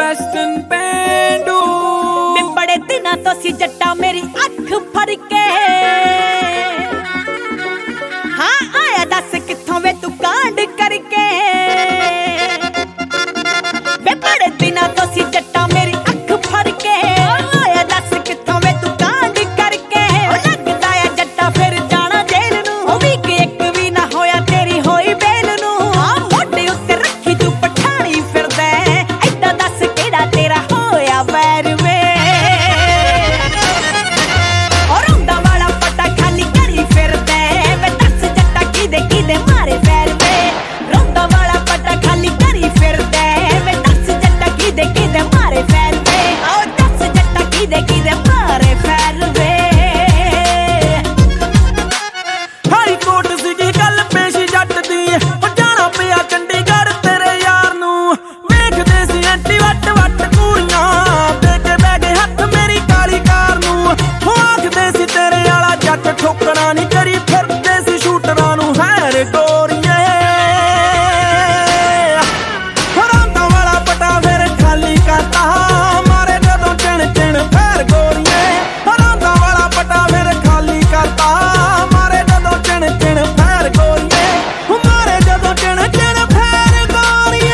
western ਪੈਂਡੂ ਬੜੇ ਦਿਨਾਂ ਤੋਂ ਸੀ ਜੱਟਾ ਮੇਰੀ ਅੱਖ ਫੜ ਕੇ ਹਾਂ ਆਇਆ ਦੱਸ ਕਿੱਥੋਂ ਵੇ ਤੂੰ ਕਾਂਡ ਕਰਕੇ ਵੇ ਬੜੇ ਦਿਨਾਂ ਤੋਂ ਸੀ ਜੱਟਾ ਮੇਰੀ ਅੱਖ ਫੜ ਕੇ ਆਇਆ ਦੱਸ ਕਿੱਥੋਂ ਵੇ ਤੂੰ ਕਾਂਡ ਕਰਕੇ ਲੱਗਦਾ ਆ ਜੱਟਾ ਫਿਰ ਜਾਣਾ ਜੇਲ੍ਹ ਨੂੰ ਉਹ ਵੀ ਇੱਕ ਵੀ ਨਾ ਹੋਇਆ ਤੇਰੀ ਹੋਈ ਬੇਲ ਨੂੰ ਆ ਮੋਢੇ ਉੱਤੇ ਰੱਖੀ ਤੂੰ ਪਠਾਣੀ ਫਿਰਦਾ ਐਦਾਂ ਦੱਸ ਕਿਹੜਾ ਤੇਰਾ ਹੋਇਆ ਵੈਰ ਵੇ ਠੋਕਣਾ ਨਹੀਂ ਕਰੀ ਫਿਰਦੇ ਸੀ ਸ਼ੂਟਰਾਂ ਨੂੰ ਹੈਰ ਗੋਰੀਏ ਹਰਾਂਦਾ ਵਾਲਾ ਪਟਾ ਫਿਰ ਖਾਲੀ ਕਰਤਾ ਮਾਰੇ ਜਦੋਂ ਚਿਣ ਚਿਣ ਫੇਰ ਗੋਰੀਏ ਹਰਾਂਦਾ ਵਾਲਾ ਪਟਾ ਫਿਰ ਖਾਲੀ ਕਰਤਾ ਮਾਰੇ ਜਦੋਂ ਚਿਣ ਚਿਣ ਫੇਰ ਗੋਰੀਏ ਮਾਰੇ ਜਦੋਂ ਚਿਣ ਚਿਣ ਫੇਰ ਗੋਰੀਏ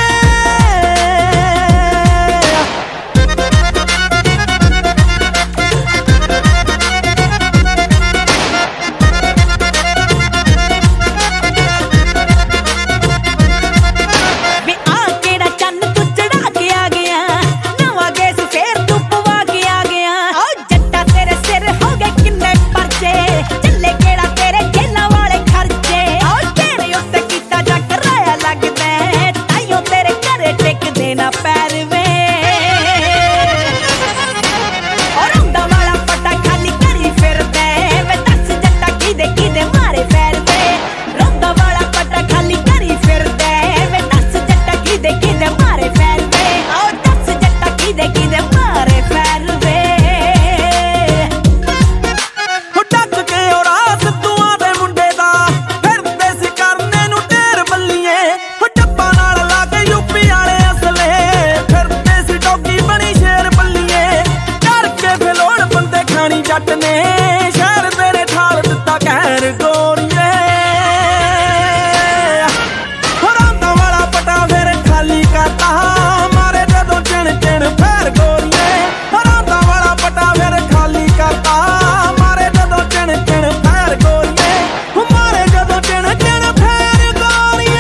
ਜੱਟ ਨੇ ਸ਼ਹਿਰ ਤੇਰੇ ਠਾਲ ਦਿੱਤਾ ਕਹਿਰ ਗੋਰੀਏ ਹਰਾਂਦਾ ਵਾਲਾ ਪਟਾ ਫਿਰ ਖਾਲੀ ਕਰਤਾ ਮਾਰੇ ਜਦੋਂ ਚਿਣ ਚਿਣ ਫੇਰ ਗੋਰੀਏ ਹਰਾਂਦਾ ਵਾਲਾ ਪਟਾ ਫਿਰ ਖਾਲੀ ਕਰਤਾ ਮਾਰੇ ਜਦੋਂ ਚਿਣ ਚਿਣ ਫੇਰ ਗੋਰੀਏ ਮਾਰੇ ਜਦੋਂ ਚਿਣ ਚਿਣ ਫੇਰ ਗੋਰੀਏ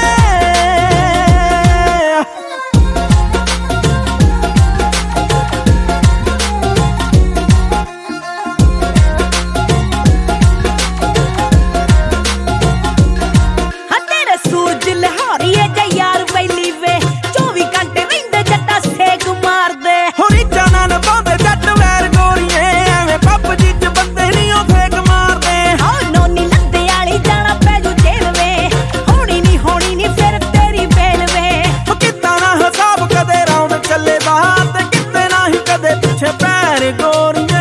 ਪੈਰ ਗੋਰੀਏ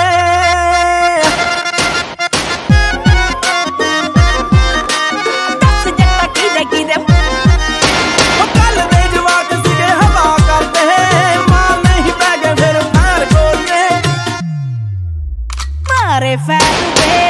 ਦੱਸ ਜੱਟਾ ਕਿਦੇ ਉਹ ਕੱਲ ਦੇ ਜਵਾਕ ਸੀਗੇ ਹਵਾ ਕਰਦੇ ਮਾਰ ਨਹੀਂ ਪੈ ਗਏ ਫਿਰ ਪੈਰ ਗੋਰੀਏ ਮਾਰੇ ਫੈਰ ਵੇ